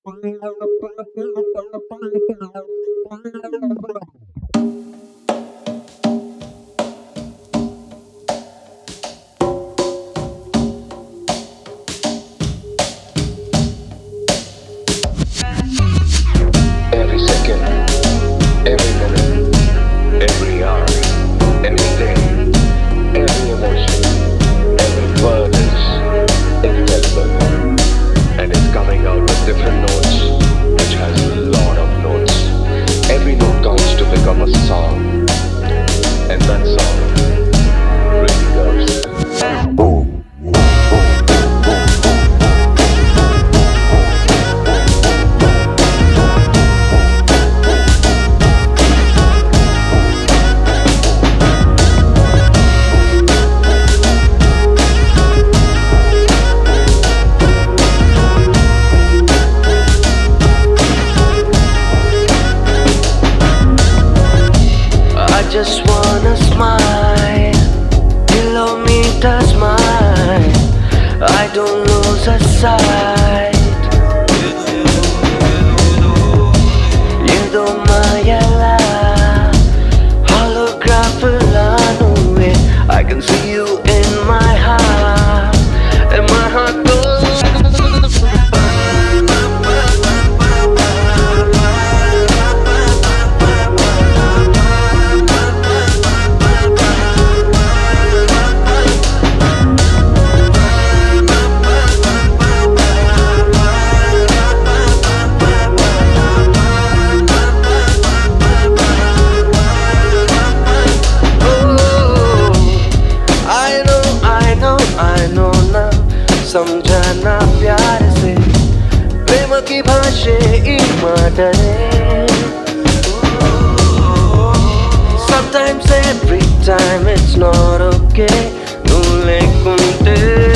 Every second, every minute, every hour, every day, every emotion, every word is indelible, and it's coming out with different notes, which has a lot of notes. Every note counts to become a song, and that song really goes. Boom. I just wanna smile, kilometers mile. I don't lose a sight. ఏదో మాయలా holograph లా నువ్వే. I can see you in my heart, and my heart goes. I know now, समझाना प्यार से प्रेम की भाषा ई माटरे. Sometimes every time it's not okay, నువ్వు లేకుంటే